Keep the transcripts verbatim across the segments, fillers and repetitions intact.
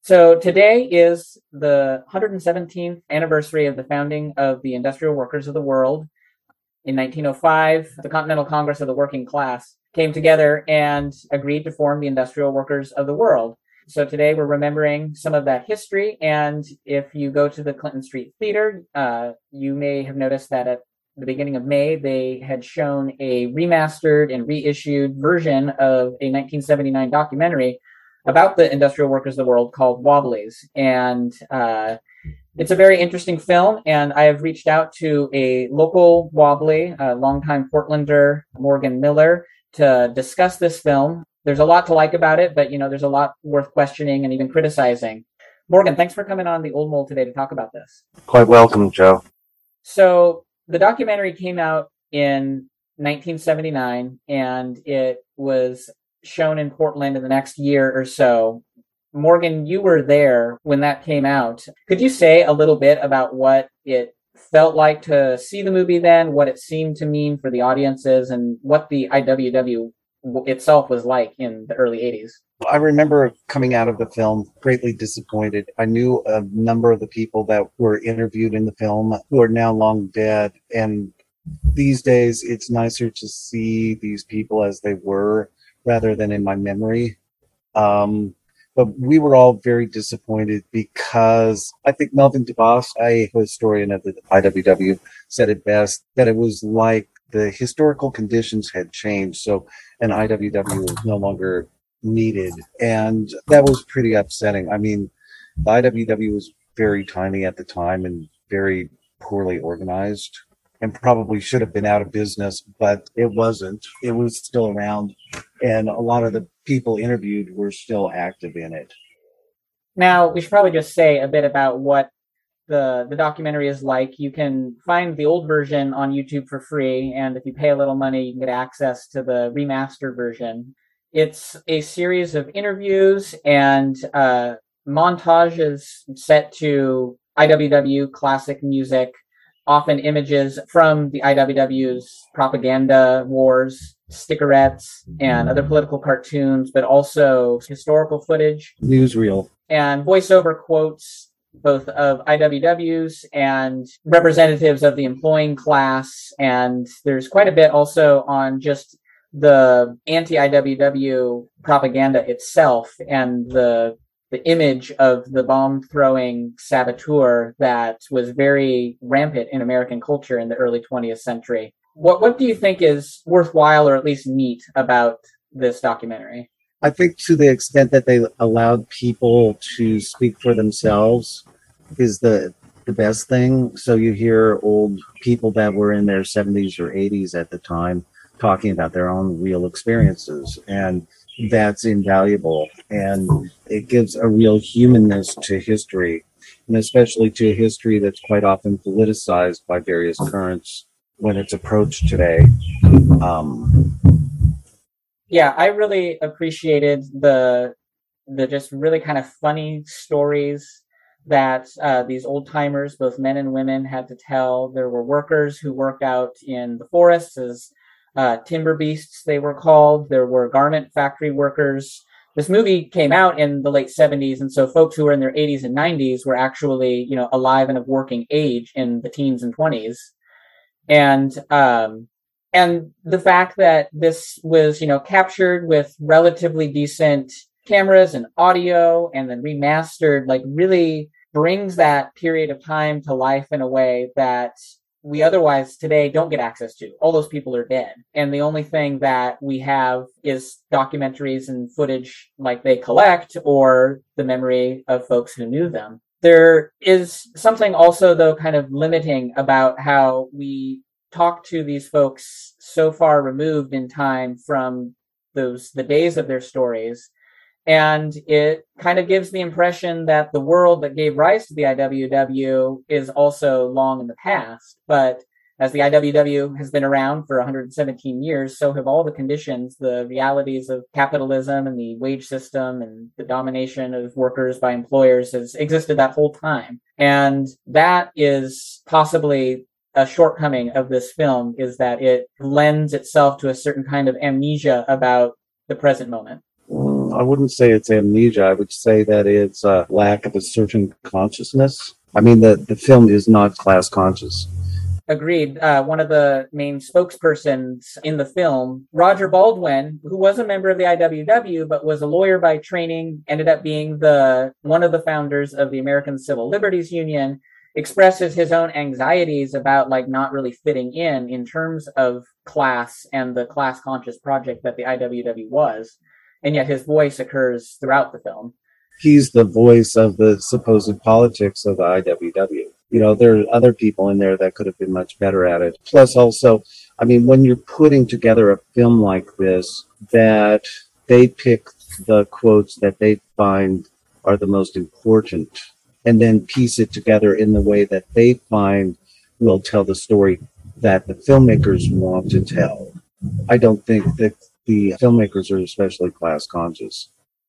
So today is the one hundred seventeenth anniversary of the founding of the Industrial Workers of the World. In nineteen oh five, the Continental Congress of the Working Class came together and agreed to form the Industrial Workers of the World. So today we're remembering some of that history, and if you go to the Clinton Street Theater, uh, you may have noticed that at the beginning of May, they had shown a remastered and reissued version of a nineteen seventy-nine documentary about the industrial workers of the world called Wobblies. And uh, it's a very interesting film, and I have reached out to a local Wobbly, a longtime Portlander, Morgan Miller, to discuss this film. There's a lot to like about it, but, you know, there's a lot worth questioning and even criticizing. Morgan, thanks for coming on the Old Mole today to talk about this. Quite welcome, Joe. So the documentary came out in nineteen seventy-nine, and it was shown in Portland in the next year or so. Morgan, you were there when that came out. Could you say a little bit about what it felt like to see the movie then, what it seemed to mean for the audiences, and what the I W W itself was like in the early eighties? I remember coming out of the film greatly disappointed. I knew a number of the people that were interviewed in the film who are now long dead, and these days it's nicer to see these people as they were rather than in my memory. Um, but we were all very disappointed because I think Melvin DeVos, a historian of the I W W, said it best, that it was like the historical conditions had changed, so an I W W was no longer needed. And that was pretty upsetting. I mean, the I W W was very tiny at the time and very poorly organized, and probably should have been out of business, but it wasn't. It was still around, and a lot of the people interviewed were still active in it. Now, we should probably just say a bit about what the the documentary is like. You can find the old version on YouTube for free, and if you pay a little money, you can get access to the remastered version. It's a series of interviews and uh, montages set to I W W classic music, often images from the I W W's propaganda wars, stickerettes, and other political cartoons, but also historical footage, newsreel, and voiceover quotes, both of I W Ws and representatives of the employing class. And there's quite a bit also on just the anti-I W W propaganda itself and the the image of the bomb-throwing saboteur that was very rampant in American culture in the early twentieth century. What what do you think is worthwhile or at least neat about this documentary? I think to the extent that they allowed people to speak for themselves is the the best thing. So you hear old people that were in their seventies or eighties at the time talking about their own real experiences, and that's invaluable, and it gives a real humanness to history, and especially to a history that's quite often politicized by various currents when it's approached today. Um, yeah, I really appreciated the the just really kind of funny stories that uh, these old timers, both men and women, had to tell. There were workers who worked out in the forests as Uh, timber beasts, they were called. There were garment factory workers. This movie came out in the late seventies, and so folks who were in their eighties and nineties were actually, you know, alive and of working age in the teens and twenties. And um, and the fact that this was, you know, captured with relatively decent cameras and audio and then remastered, like, really brings that period of time to life in a way that we otherwise today don't get access to. All those people are dead. And the only thing that we have is documentaries and footage like they collect, or the memory of folks who knew them. There is something also, though, kind of limiting about how we talk to these folks so far removed in time from those the days of their stories. And it kind of gives the impression that the world that gave rise to the I W W is also long in the past. But as the I W W has been around for one hundred seventeen years, so have all the conditions, the realities of capitalism and the wage system and the domination of workers by employers has existed that whole time. And that is possibly a shortcoming of this film, is that it lends itself to a certain kind of amnesia about the present moment. I wouldn't say it's amnesia. I would say that it's a lack of a certain consciousness. I mean, the, the film is not class conscious. Agreed. Uh, one of the main spokespersons in the film, Roger Baldwin, who was a member of the I W W, but was a lawyer by training, ended up being the one of the founders of the American Civil Liberties Union, expresses his own anxieties about like not really fitting in in terms of class and the class conscious project that the I W W was. And yet his voice occurs throughout the film. He's the voice of the supposed politics of the I W W. You know, there are other people in there that could have been much better at it. Plus also, I mean, when you're putting together a film like this, that they pick the quotes that they find are the most important and then piece it together in the way that they find will tell the story that the filmmakers want to tell. I don't think that the filmmakers are especially class conscious.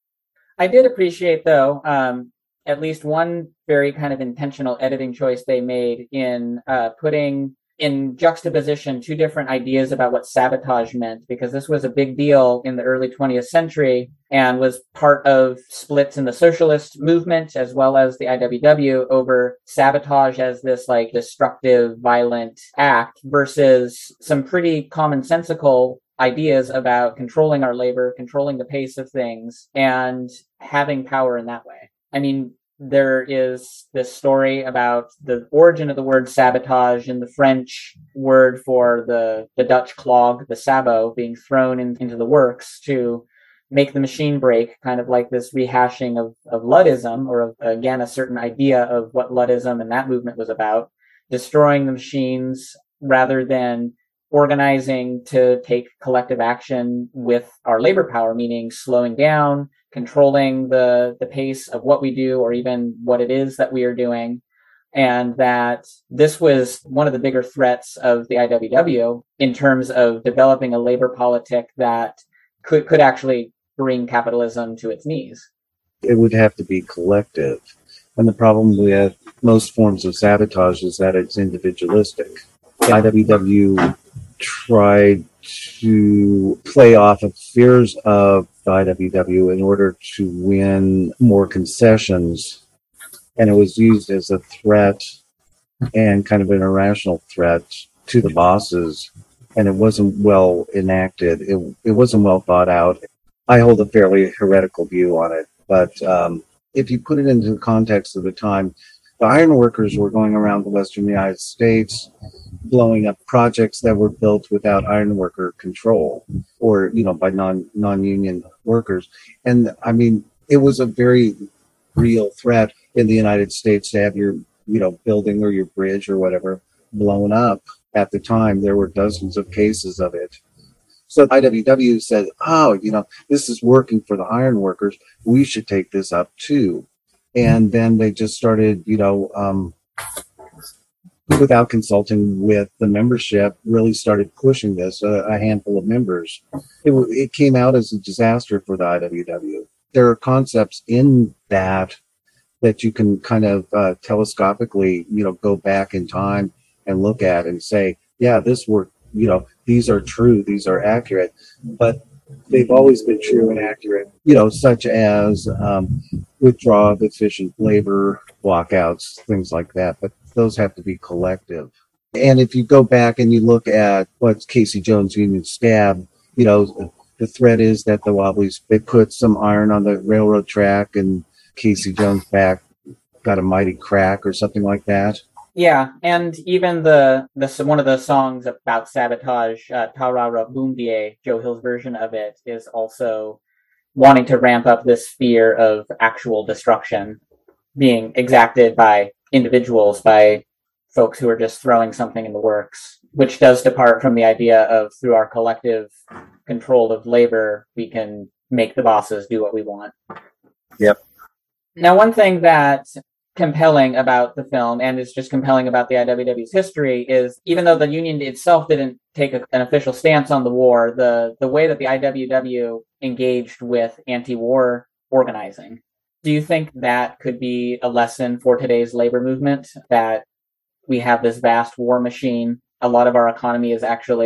I did appreciate, though, um, at least one very kind of intentional editing choice they made in uh, putting in juxtaposition two different ideas about what sabotage meant, because this was a big deal in the early twentieth century and was part of splits in the socialist movement as well as the I W W over sabotage as this like destructive, violent act versus some pretty commonsensical ideas about controlling our labor, controlling the pace of things, and having power in that way. I mean, there is this story about the origin of the word sabotage and the French word for the, the Dutch clog, the sabot, being thrown in, into the works to make the machine break, kind of like this rehashing of, of Luddism, or of, again, a certain idea of what Luddism and that movement was about, destroying the machines rather than organizing to take collective action with our labor power, meaning slowing down, controlling the, the pace of what we do or even what it is that we are doing. And that this was one of the bigger threats of the I W W in terms of developing a labor politic that could, could actually bring capitalism to its knees. It would have to be collective. And the problem with most forms of sabotage is that it's individualistic. The I W W tried to play off of fears of the I W W in order to win more concessions, and it was used as a threat and kind of an irrational threat to the bosses, and it wasn't well enacted. It, it wasn't well thought out. I hold a fairly heretical view on it, but um, if you put it into the context of the time, the iron workers were going around the western United States blowing up projects that were built without iron worker control, or, you know, by non, non-union workers. And I mean, it was a very real threat in the United States to have your, you know, building or your bridge or whatever blown up. At the time, there were dozens of cases of it. So I W W said, oh, you know, this is working for the iron workers. We should take this up too. And then they just started, you know, um, without consulting with the membership, really started pushing this, uh, a handful of members. It, it came out as a disaster for the I W W. There are concepts in that that you can kind of uh, telescopically, you know, go back in time and look at and say, yeah, this worked, you know, these are true, these are accurate, but they've always been true and accurate, you know, such as um, withdrawal of efficient labor, walkouts, things like that. But those have to be collective. And if you go back and you look at what's Casey Jones Union Scab, you know, the threat is that the Wobblies, they put some iron on the railroad track and Casey Jones' back got a mighty crack or something like that. Yeah, and even the, the one of the songs about sabotage, uh, Tarara Boombie, Joe Hill's version of it, is also wanting to ramp up this fear of actual destruction being exacted by individuals, by folks who are just throwing something in the works, which does depart from the idea of through our collective control of labor, we can make the bosses do what we want. Yep. Now, one thing that compelling about the film, and is just compelling about the I W W's history, is even though the union itself didn't take a, an official stance on the war, the, the way that the I W W engaged with anti-war organizing. Do you think that could be a lesson for today's labor movement, that we have this vast war machine? A lot of our economy is actually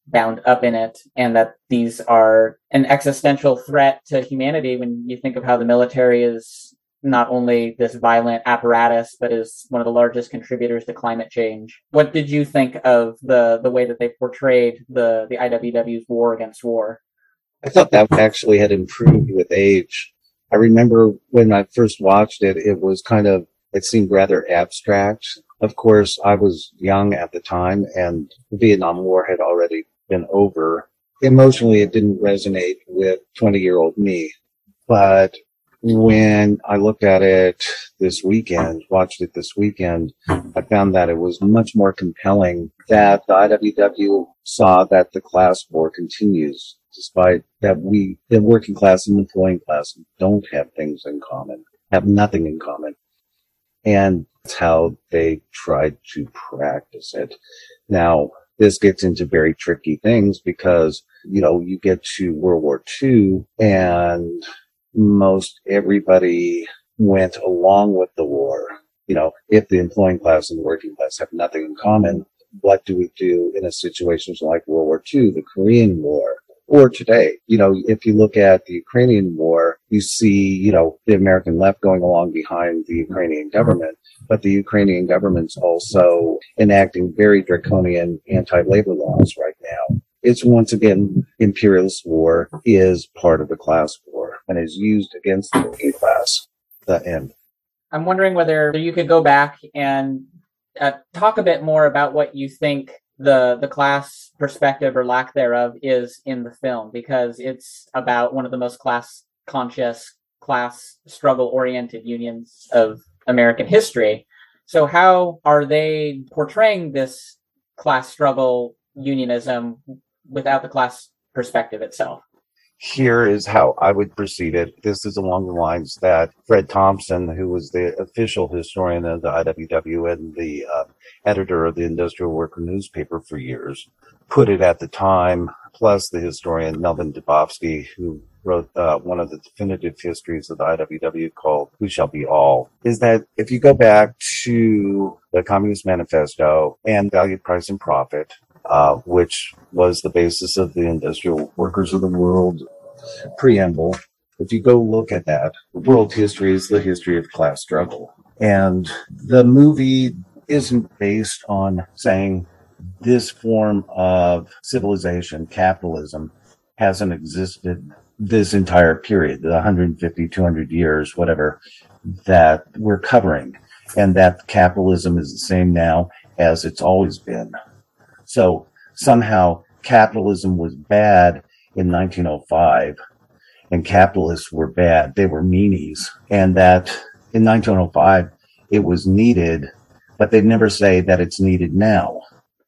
bound up in it, and that these are an existential threat to humanity when you think of how the military is not only this violent apparatus, but is one of the largest contributors to climate change. What did you think of the, the way that they portrayed the, the I W W's war against war? I thought that actually had improved with age. I remember when I first watched it, it was kind of, it seemed rather abstract. Of course, I was young at the time and the Vietnam War had already been over. Emotionally, it didn't resonate with twenty-year-old me. But when I looked at it this weekend, watched it this weekend, I found that it was much more compelling that the I W W saw that the class war continues, despite that we, the working class and the employing class, don't have things in common, have nothing in common. And that's how they tried to practice it. Now, this gets into very tricky things because, you know, you get to World War Two and most everybody went along with the war. You know, if the employing class and the working class have nothing in common, what do we do in a situation like World War Two, the Korean War, or today? You know, if you look at the Ukrainian war, you see, you know, the American left going along behind the Ukrainian government, but the Ukrainian government's also enacting very draconian anti-labor laws right now. It's once again, imperialist war is part of the class war and is used against the working class. The end. I'm wondering whether you could go back and uh, talk a bit more about what you think the the class perspective or lack thereof is in the film, because it's about one of the most class conscious, class struggle oriented unions of American history. So how are they portraying this class struggle unionism without the class perspective itself? Here is how I would proceed it. This is along the lines that Fred Thompson, who was the official historian of the I W W and the uh, editor of the Industrial Worker newspaper for years, put it at the time, plus the historian Melvin Dubofsky, who wrote uh, one of the definitive histories of the I W W called Who Shall Be All, is that if you go back to the Communist Manifesto and Value, Price, and Profit, Uh, which was the basis of the Industrial Workers of the World preamble. If you go look at that, world history is the history of class struggle. And the movie isn't based on saying this form of civilization, capitalism, hasn't existed this entire period, the one hundred fifty, two hundred years, whatever, that we're covering, and that capitalism is the same now as it's always been. So somehow capitalism was bad in nineteen oh five and capitalists were bad. They were meanies. And that in nineteen oh five it was needed, but they never say that it's needed now.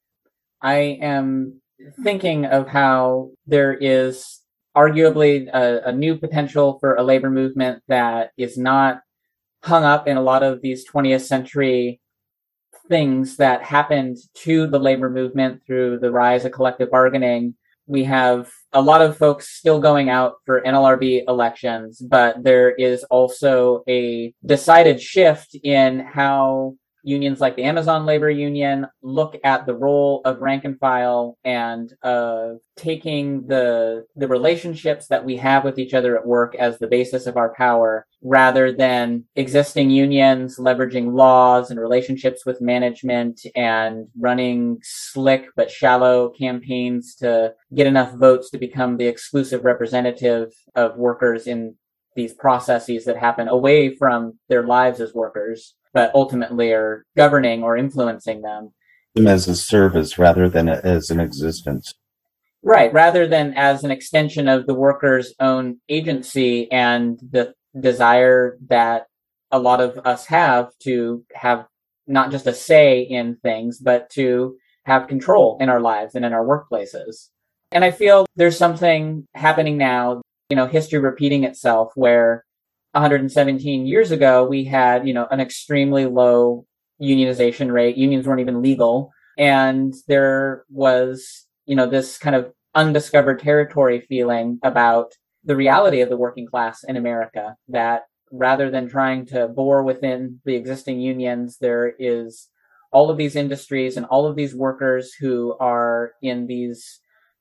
I am thinking of how there is arguably a, a new potential for a labor movement that is not hung up in a lot of these twentieth century things that happened to the labor movement through the rise of collective bargaining. We have a lot of folks still going out for N L R B elections, but there is also a decided shift in how unions like the Amazon Labor Union look at the role of rank and file and uh, taking the the relationships that we have with each other at work as the basis of our power, rather than existing unions leveraging laws and relationships with management and running slick but shallow campaigns to get enough votes to become the exclusive representative of workers in these processes that happen away from their lives as workers, but ultimately are governing or influencing them. As a service rather than as an existence. Right, rather than as an extension of the worker's own agency and the desire that a lot of us have to have not just a say in things, but to have control in our lives and in our workplaces. And I feel there's something happening now, you know, history repeating itself, where one hundred seventeen years ago, we had, you know, an extremely low unionization rate. Unions weren't even legal. And there was, you know, this kind of undiscovered territory feeling about the reality of the working class in America, that rather than trying to bore within the existing unions, there is all of these industries and all of these workers who are in these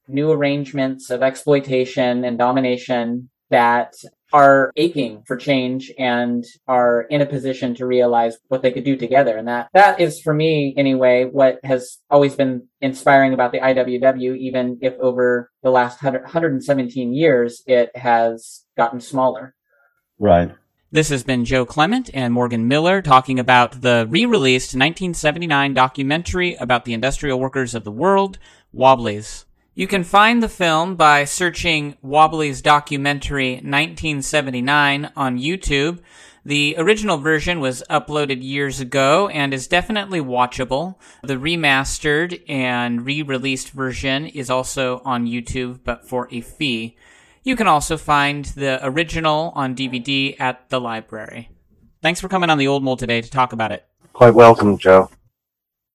new arrangements of exploitation and domination that are aching for change and are in a position to realize what they could do together. And that, that is, for me anyway, what has always been inspiring about the I W W, even if over the last one hundred seventeen years, it has gotten smaller. Right. This has been Joe Clement and Morgan Miller talking about the re-released nineteen seventy-nine documentary about the industrial workers of the world, Wobblies. You can find the film by searching Wobblies Documentary nineteen seventy-nine on YouTube. The original version was uploaded years ago and is definitely watchable. The remastered and re-released version is also on YouTube, but for a fee. You can also find the original on D V D at the library. Thanks for coming on The Old Mole today to talk about it. Quite welcome, Joe.